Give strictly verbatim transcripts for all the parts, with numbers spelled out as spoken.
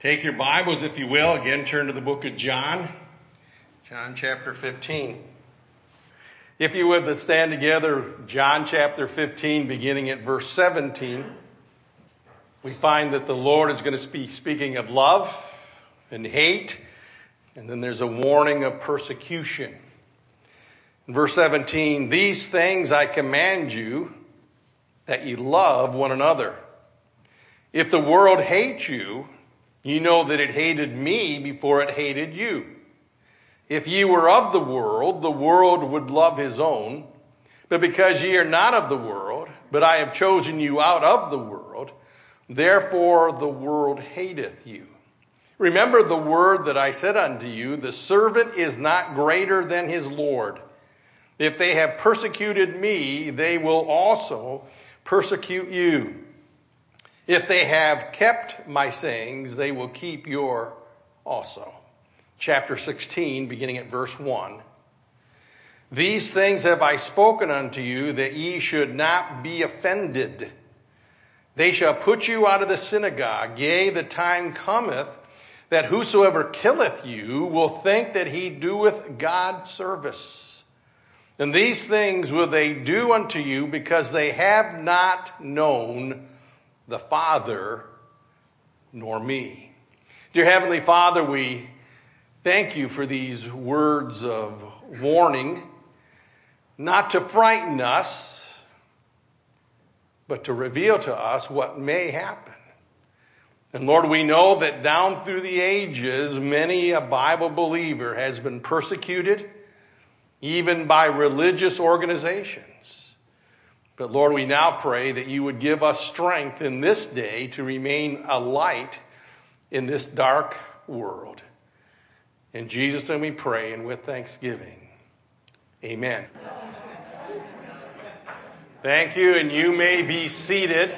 Take your Bibles, if you will. Again, turn to the book of John. John chapter fifteen. If you would, let's stand together. John chapter fifteen, beginning at verse seventeen. We find that the Lord is going to be speaking of love and hate. And then there's a warning of persecution. In verse seventeen, these things I command you, that ye love one another. If the world hates you, you know that it hated me before it hated you. If ye were of the world, the world would love his own. But because ye are not of the world, but I have chosen you out of the world, therefore the world hateth you. Remember the word that I said unto you, the servant is not greater than his Lord. If they have persecuted me, they will also persecute you. If they have kept my sayings, they will keep your also. Chapter sixteen, beginning at verse one. These things have I spoken unto you, that ye should not be offended. They shall put you out of the synagogue. Yea, the time cometh, that whosoever killeth you will think that he doeth God service. And these things will they do unto you, because they have not known the Father nor me. Dear Heavenly Father, we thank you for these words of warning, not to frighten us, but to reveal to us what may happen. And Lord, we know that down through the ages, many a Bible believer has been persecuted, even by religious organizations. But Lord, we now pray that you would give us strength in this day to remain a light in this dark world. In Jesus' name we pray, and with thanksgiving. Amen. Thank you, and you may be seated.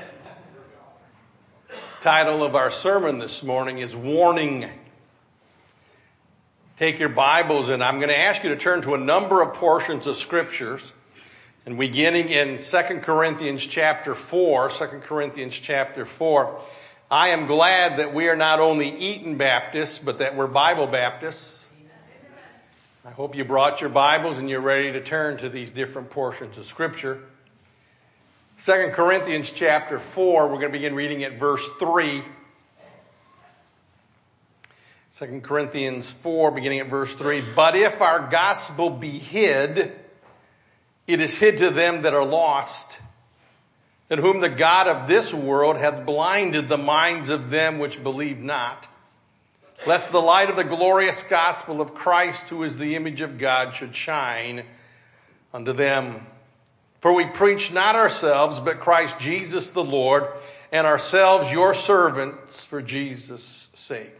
Title of our sermon this morning is Warning. Take your Bibles, and I'm going to ask you to turn to a number of portions of scriptures. And beginning in Second Corinthians chapter four, Second Corinthians chapter four, I am glad that we are not only Eaton Baptists, but that we're Bible Baptists. I hope you brought your Bibles and you're ready to turn to these different portions of Scripture. Second Corinthians chapter four, we're going to begin reading at verse three. Second Corinthians four, beginning at verse three. But if our gospel be hid, it is hid to them that are lost, in whom the God of this world hath blinded the minds of them which believe not, lest the light of the glorious gospel of Christ, who is the image of God, should shine unto them. For we preach not ourselves, but Christ Jesus the Lord, and ourselves your servants for Jesus' sake.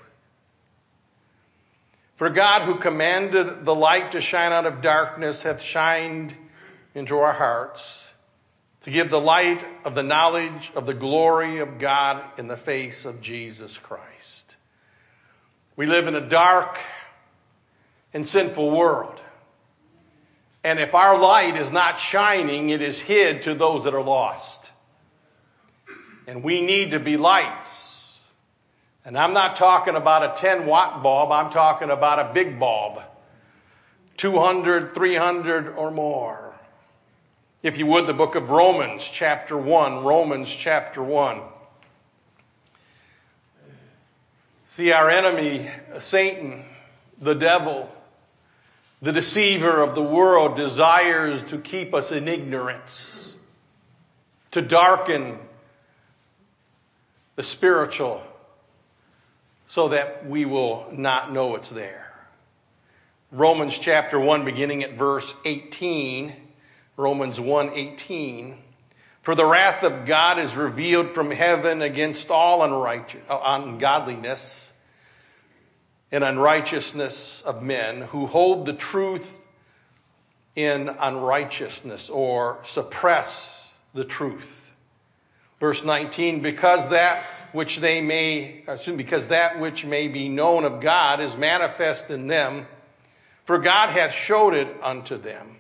For God, who commanded the light to shine out of darkness, hath shined into our hearts, to give the light of the knowledge of the glory of God in the face of Jesus Christ. We live in a dark and sinful world. And if our light is not shining, it is hid to those that are lost. And we need to be lights. And I'm not talking about a ten watt bulb, I'm talking about a big bulb. two hundred, three hundred or more. If you would, the book of Romans, chapter one. Romans, chapter one. See, our enemy, Satan, the devil, the deceiver of the world, desires to keep us in ignorance, to darken the spiritual so that we will not know it's there. Romans, chapter one, beginning at verse eighteen. Romans one eighteen, for the wrath of God is revealed from heaven against all unrighteous, ungodliness and unrighteousness of men who hold the truth in unrighteousness or suppress the truth. Verse nineteen, because that which they may, assume because that which may be known of God is manifest in them, for God hath showed it unto them.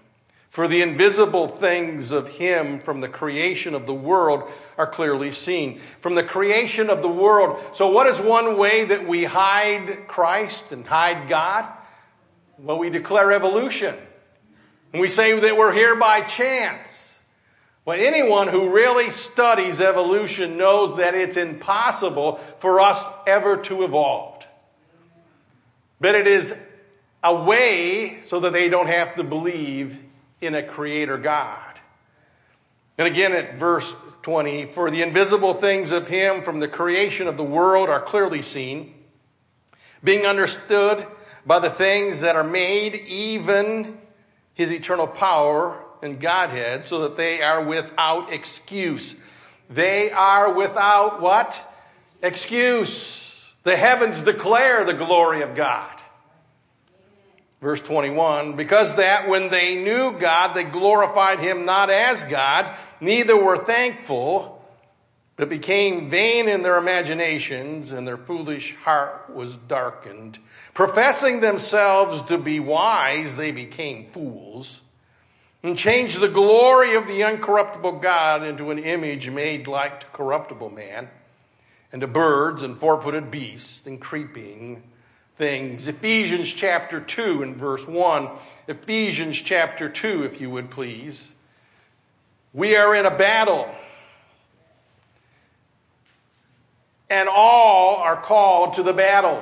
For the invisible things of him from the creation of the world are clearly seen. From the creation of the world. So what is one way that we hide Christ and hide God? Well, we declare evolution. And we say that we're here by chance. Well, anyone who really studies evolution knows that it's impossible for us ever to evolve. But it is a way so that they don't have to believe in a creator God. And again at verse twenty, for the invisible things of him from the creation of the world are clearly seen, being understood by the things that are made, even his eternal power and Godhead, so that they are without excuse. They are without what? Excuse. The heavens declare the glory of God. Verse twenty-one, because that when they knew God, they glorified him not as God, neither were thankful, but became vain in their imaginations, and their foolish heart was darkened. Professing themselves to be wise, they became fools, and changed the glory of the uncorruptible God into an image made like to corruptible man, and to birds and four-footed beasts and creeping things. Ephesians chapter two and verse one. Ephesians chapter two, if you would please. We are in a battle. And all are called to the battle.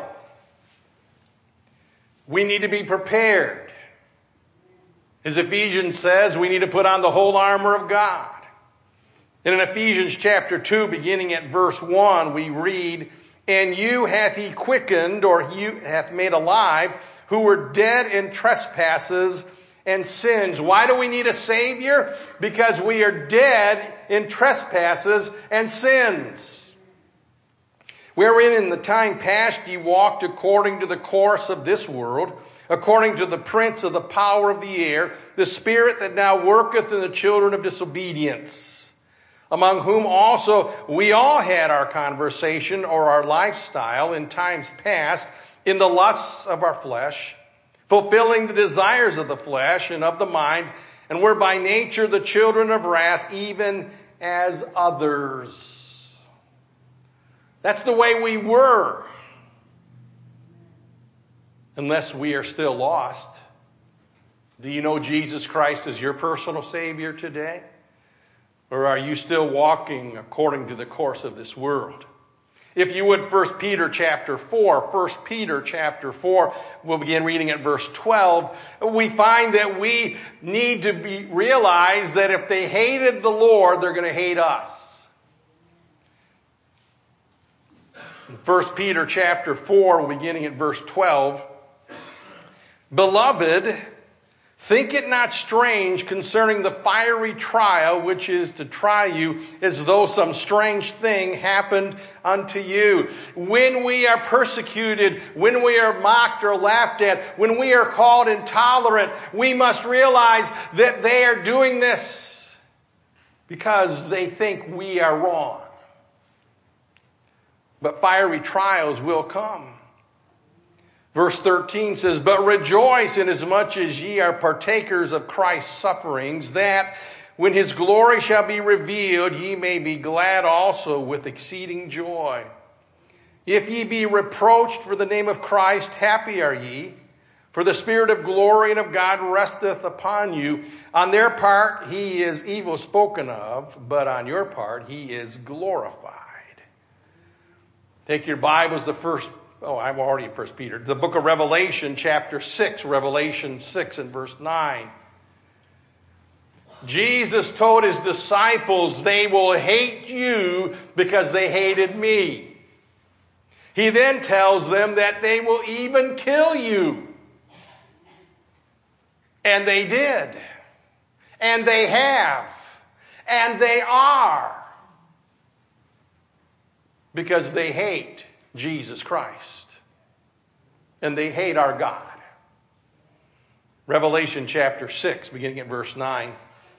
We need to be prepared. As Ephesians says, we need to put on the whole armor of God. And in Ephesians chapter two, beginning at verse one, we read, and you hath he quickened, or he hath made alive, who were dead in trespasses and sins. Why do we need a Savior? Because we are dead in trespasses and sins. Wherein in the time past ye walked according to the course of this world, according to the prince of the power of the air, the spirit that now worketh in the children of disobedience, among whom also we all had our conversation or our lifestyle in times past in the lusts of our flesh, fulfilling the desires of the flesh and of the mind, and were by nature the children of wrath, even as others. That's the way we were. Unless we are still lost. Do you know Jesus Christ as your personal Savior today? Or are you still walking according to the course of this world? If you would, First Peter chapter four. First Peter chapter four, we'll begin reading at verse twelve. We find that we need to be realize that if they hated the Lord, they're going to hate us. First Peter chapter four, beginning at verse twelve. Beloved, think it not strange concerning the fiery trial which is to try you, as though some strange thing happened unto you. When we are persecuted, when we are mocked or laughed at, when we are called intolerant, we must realize that they are doing this because they think we are wrong. But fiery trials will come. Verse thirteen says, but rejoice inasmuch as ye are partakers of Christ's sufferings, that when his glory shall be revealed, ye may be glad also with exceeding joy. If ye be reproached for the name of Christ, happy are ye, for the Spirit of glory and of God resteth upon you. On their part he is evil spoken of, but on your part he is glorified. Take your Bibles, the first Oh, I'm already in First Peter. The book of Revelation, chapter six, Revelation six and verse nine. Jesus told his disciples, they will hate you because they hated me. He then tells them that they will even kill you. And they did. And they have. And they are. Because they hate Jesus Christ. And they hate our God. Revelation chapter six, beginning at verse nine.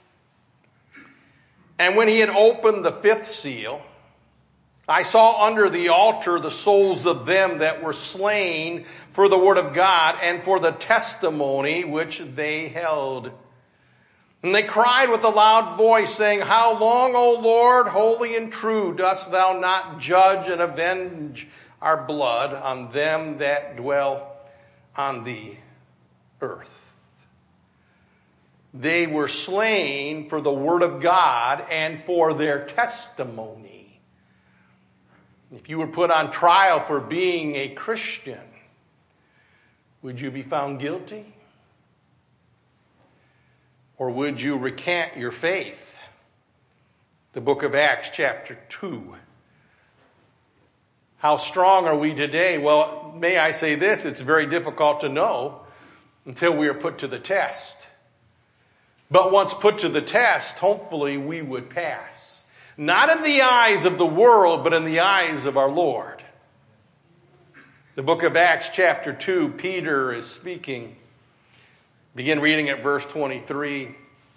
And when he had opened the fifth seal, I saw under the altar the souls of them that were slain for the word of God and for the testimony which they held. And they cried with a loud voice, saying, How long, O Lord, holy and true, dost thou not judge and avenge our blood on them that dwell on the earth? They were slain for the word of God and for their testimony. If you were put on trial for being a Christian, would you be found guilty? Or would you recant your faith? The book of Acts chapter two. How strong are we today? Well, may I say this, it's very difficult to know until we are put to the test. But once put to the test, hopefully we would pass. Not in the eyes of the world, but in the eyes of our Lord. The book of Acts chapter two, Peter is speaking. Begin reading at verse twenty-three.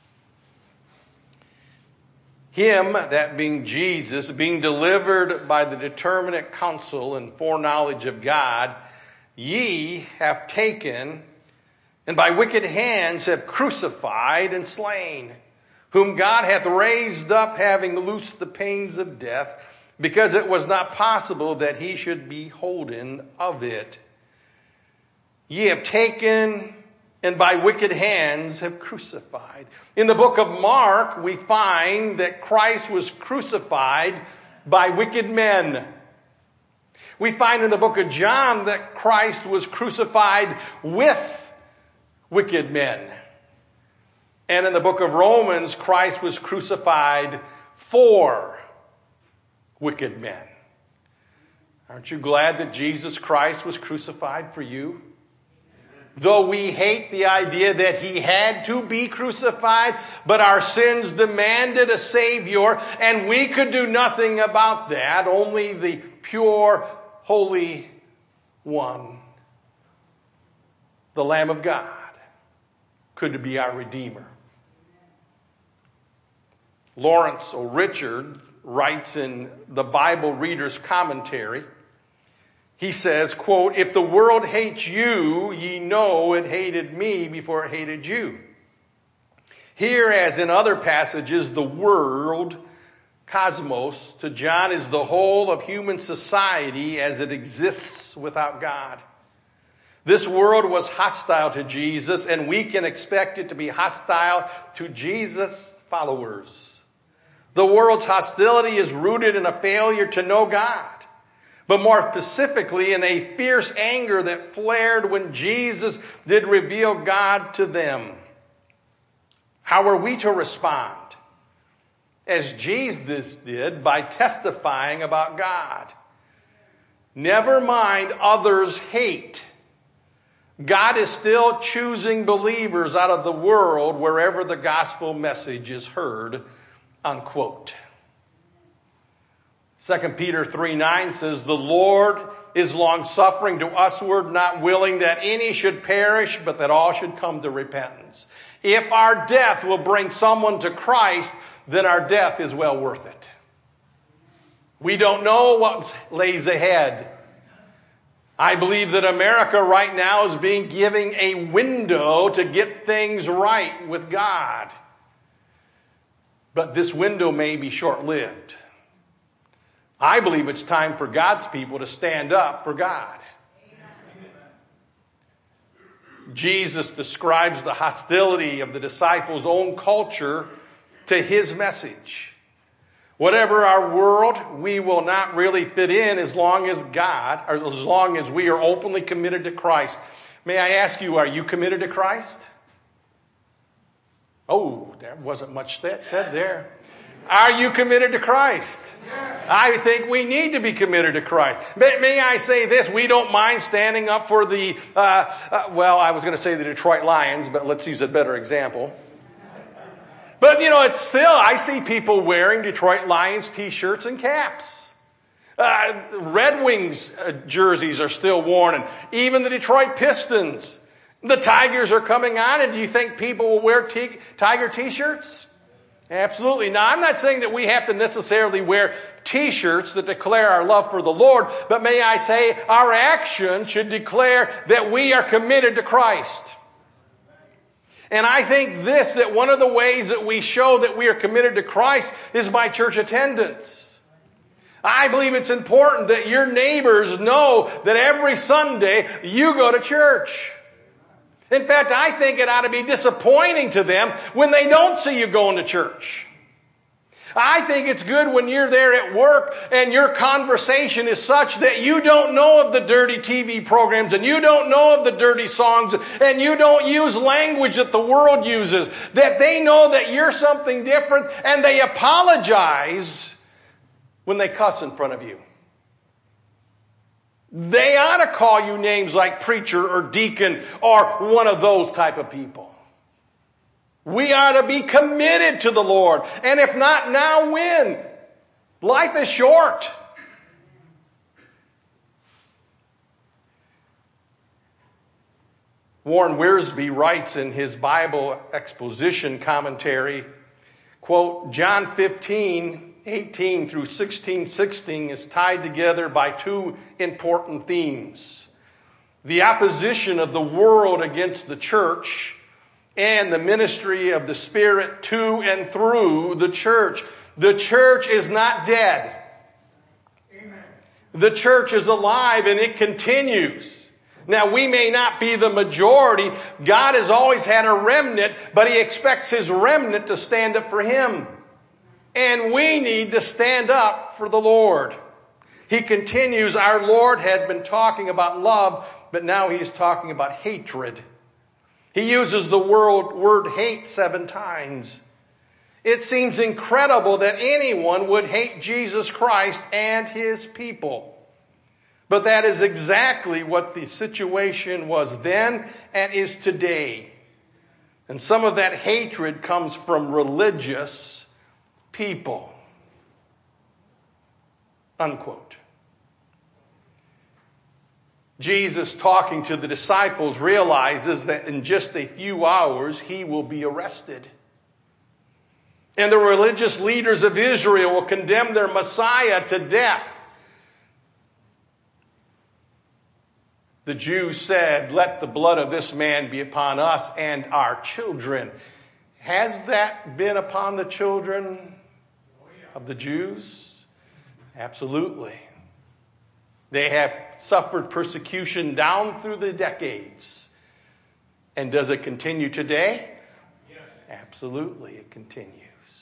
Him, that being Jesus, being delivered by the determinate counsel and foreknowledge of God, ye have taken, and by wicked hands have crucified and slain, whom God hath raised up, having loosed the pains of death, because it was not possible that he should be holden of it. Ye have taken, and by wicked hands have crucified. In the book of Mark, we find that Christ was crucified by wicked men. We find in the book of John that Christ was crucified with wicked men. And in the book of Romans, Christ was crucified for wicked men. Aren't you glad that Jesus Christ was crucified for you? Though we hate the idea that he had to be crucified, but our sins demanded a Savior, and we could do nothing about that. Only the pure, holy one, the Lamb of God, could be our Redeemer. Lawrence O'Richard writes in the Bible Reader's Commentary, he says, quote, If the world hates you, ye know it hated me before it hated you. Here, as in other passages, the world, cosmos, to John is the whole of human society as it exists without God. This world was hostile to Jesus, and we can expect it to be hostile to Jesus' followers. The world's hostility is rooted in a failure to know God, but more specifically in a fierce anger that flared when Jesus did reveal God to them. How are we to respond? As Jesus did, by testifying about God. Never mind others' hate. God is still choosing believers out of the world wherever the gospel message is heard, unquote. Second Peter three nine says, The Lord is long-suffering to usward, not willing that any should perish, but that all should come to repentance. If our death will bring someone to Christ, then our death is well worth it. We don't know what lays ahead. I believe that America right now is being given a window to get things right with God. But this window may be short-lived. I believe it's time for God's people to stand up for God. Jesus describes the hostility of the disciples' own culture to his message. Whatever our world, we will not really fit in as long as God, or as long as we are openly committed to Christ. May I ask you, are you committed to Christ? Oh, there wasn't much that said there. Are you committed to Christ? I think we need to be committed to Christ. May, may I say this? We don't mind standing up for the, uh, uh, well, I was going to say the Detroit Lions, but let's use a better example. But, you know, it's still, I see people wearing Detroit Lions t-shirts and caps. Uh, Red Wings uh, jerseys are still worn, and even the Detroit Pistons. The Tigers are coming on, and do you think people will wear t- Tiger t-shirts? Absolutely. Now, I'm not saying that we have to necessarily wear t-shirts that declare our love for the Lord, but may I say our action should declare that we are committed to Christ. And I think this, that one of the ways that we show that we are committed to Christ is by church attendance. I believe it's important that your neighbors know that every Sunday you go to church. In fact, I think it ought to be disappointing to them when they don't see you going to church. I think it's good when you're there at work and your conversation is such that you don't know of the dirty T V programs and you don't know of the dirty songs and you don't use language that the world uses, that they know that you're something different and they apologize when they cuss in front of you. They ought to call you names like preacher or deacon or one of those type of people. We are to be committed to the Lord. And if not now, when? Life is short. Warren Wiersbe writes in his Bible exposition commentary, quote, John fifteen, eighteen through sixteen sixteen is tied together by two important themes. The opposition of the world against the church and the ministry of the Spirit to and through the church. The church is not dead. Amen. The church is alive and it continues. Now, we may not be the majority. God has always had a remnant, but He expects His remnant to stand up for Him. And we need to stand up for the Lord. He continues, our Lord had been talking about love, but now He's talking about hatred. He uses the word, word hate seven times. It seems incredible that anyone would hate Jesus Christ and His people. But that is exactly what the situation was then and is today. And some of that hatred comes from religious people. Unquote. Jesus, talking to the disciples, realizes that in just a few hours He will be arrested. And the religious leaders of Israel will condemn their Messiah to death. The Jews said, let the blood of this man be upon us and our children. Has that been upon the children of the Jews? Absolutely. They have suffered persecution down through the decades. And does it continue today? Yes. Absolutely, it continues.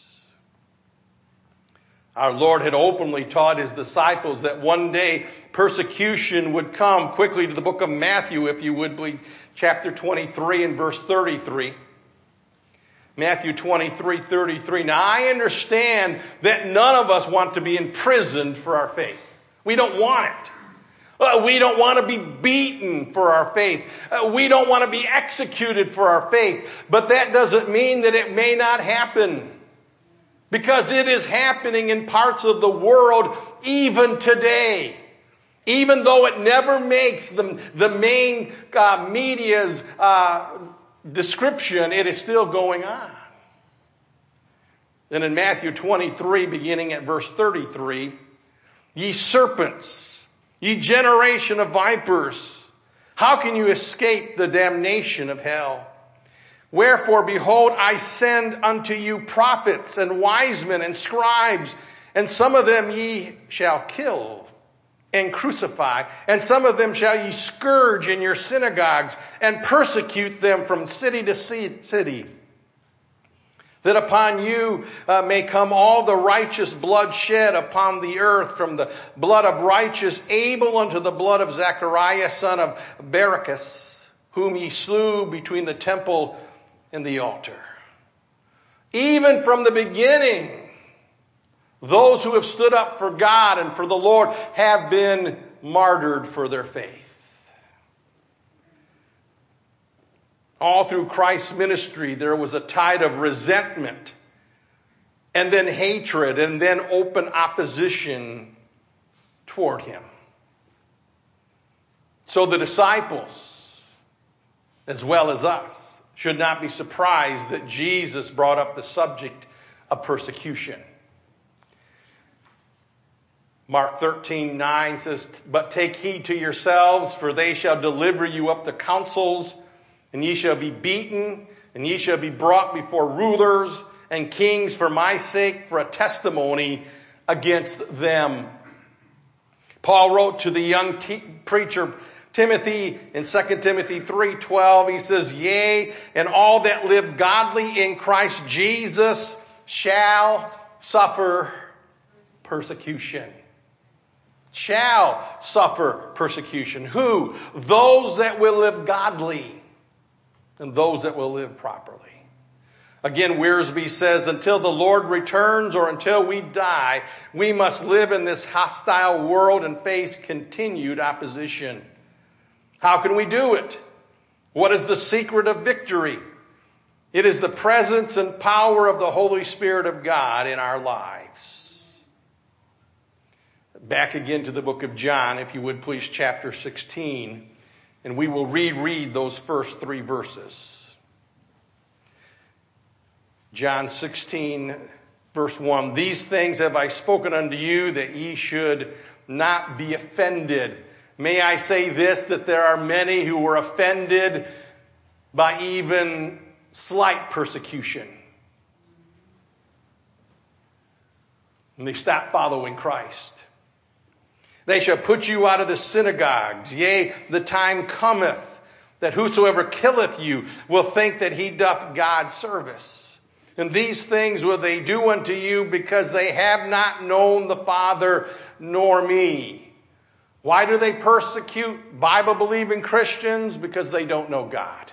Our Lord had openly taught His disciples that one day persecution would come. Quickly to the book of Matthew, if you would, please, chapter twenty-three and verse thirty-three. Matthew twenty-three, thirty-three. Now, I understand that none of us want to be imprisoned for our faith. We don't want it. Uh, we don't want to be beaten for our faith. Uh, we don't want to be executed for our faith. But that doesn't mean that it may not happen. Because it is happening in parts of the world even today. Even though it never makes the, the main uh, media's uh, description, it is still going on. Then in Matthew twenty-three, beginning at verse thirty-three, ye serpents, ye generation of vipers, how can you escape the damnation of hell? Wherefore, behold, I send unto you prophets and wise men and scribes, and some of them ye shall kill and crucify, and some of them shall ye scourge in your synagogues, and persecute them from city to city, that upon you uh, may come all the righteous blood shed upon the earth, from the blood of righteous Abel unto the blood of Zechariah, son of Barachias, whom ye slew between the temple and the altar. Even from the beginning, those who have stood up for God and for the Lord have been martyred for their faith. All through Christ's ministry, there was a tide of resentment, and then hatred, and then open opposition toward Him. So the disciples, as well as us, should not be surprised that Jesus brought up the subject of persecution. Mark thirteen nine says, but take heed to yourselves, for they shall deliver you up to councils, and ye shall be beaten, and ye shall be brought before rulers and kings for my sake, for a testimony against them. Paul wrote to the young te- preacher Timothy in Second Timothy three twelve. He says, yea, and all that live godly in Christ Jesus shall suffer persecution. Shall suffer persecution. Who? Those that will live godly and those that will live properly. Again, Wiersbe says, until the Lord returns or until we die, we must live in this hostile world and face continued opposition. How can we do it? What is the secret of victory? It is the presence and power of the Holy Spirit of God in our lives. Back again to the book of John, if you would please, chapter sixteen, and we will reread those first three verses. John sixteen, verse one, these things have I spoken unto you, that ye should not be offended. May I say this, that there are many who were offended by even slight persecution. And they stopped following Christ. They shall put you out of the synagogues. Yea, the time cometh that whosoever killeth you will think that he doth God service. And these things will they do unto you because they have not known the Father nor me. Why do they persecute Bible-believing Christians? Because they don't know God.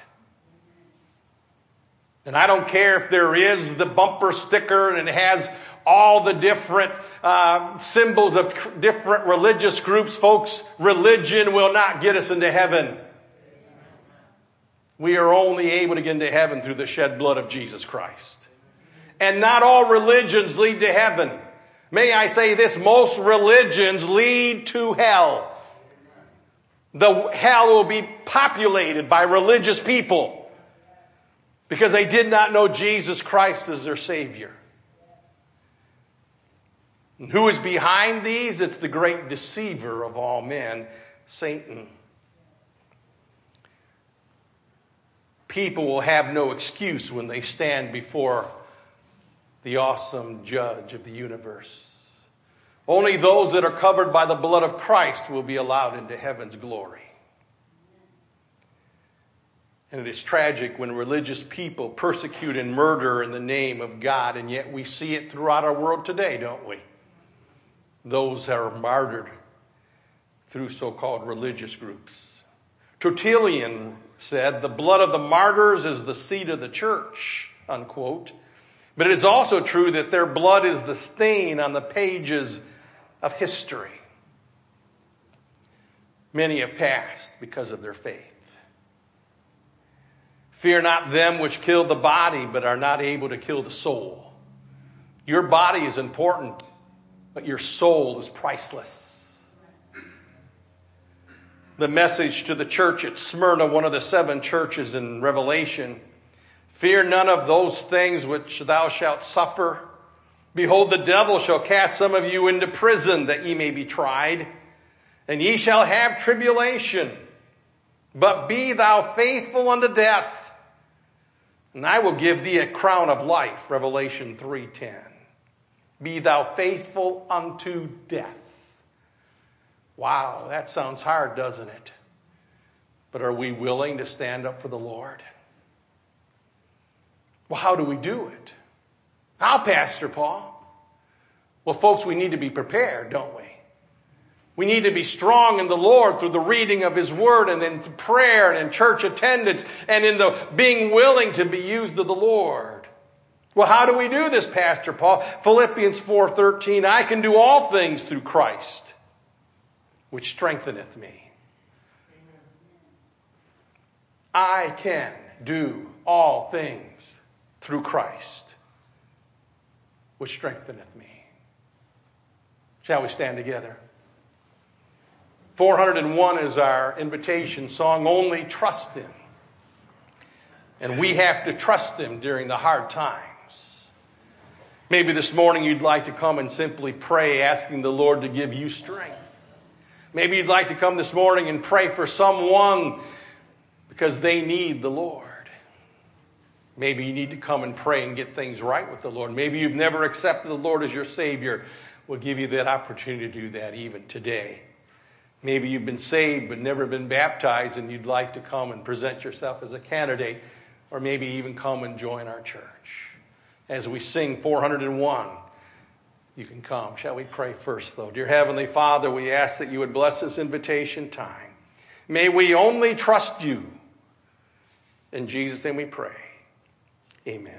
And I don't care if there is the bumper sticker and it has all the different uh, symbols of different religious groups. Folks, religion will not get us into heaven. We are only able to get into heaven through the shed blood of Jesus Christ. And not all religions lead to heaven. May I say this, most religions lead to hell. The hell will be populated by religious people because they did not know Jesus Christ as their Savior. And who is behind these? It's the great deceiver of all men, Satan. People will have no excuse when they stand before the awesome judge of the universe. Only those that are covered by the blood of Christ will be allowed into heaven's glory. And it is tragic when religious people persecute and murder in the name of God, and yet we see it throughout our world today, don't we? Those that are martyred through so-called religious groups. Tertullian said, the blood of the martyrs is the seed of the church, unquote. But it is also true that their blood is the stain on the pages of history. Many have passed because of their faith. Fear not them which kill the body, but are not able to kill the soul. Your body is important, but your soul is priceless. The message to the church at Smyrna, one of the seven churches in Revelation, fear none of those things which thou shalt suffer. Behold, the devil shall cast some of you into prison, that ye may be tried. And ye shall have tribulation. But be thou faithful unto death, and I will give thee a crown of life. Revelation three ten. Be thou faithful unto death. Wow, that sounds hard, doesn't it? But are we willing to stand up for the Lord? Well, how do we do it? How, Pastor Paul? Well, folks, we need to be prepared, don't we? We need to be strong in the Lord through the reading of His Word and then prayer and in church attendance and in the being willing to be used of the Lord. Well, how do we do this, Pastor Paul? Philippians four thirteen, I can do all things through Christ, which strengtheneth me. I can do all things through Christ, which strengtheneth me. Shall we stand together? four hundred one is our invitation song, Only Trust Him. And we have to trust Him during the hard times. Maybe this morning you'd like to come and simply pray, asking the Lord to give you strength. Maybe you'd like to come this morning and pray for someone because they need the Lord. Maybe you need to come and pray and get things right with the Lord. Maybe you've never accepted the Lord as your Savior. We'll give you that opportunity to do that even today. Maybe you've been saved but never been baptized and you'd like to come and present yourself as a candidate, or maybe even come and join our church. As we sing four hundred one, you can come. Shall we pray first, though? Dear Heavenly Father, we ask that you would bless this invitation time. May we only trust you. In Jesus' name we pray. Amen.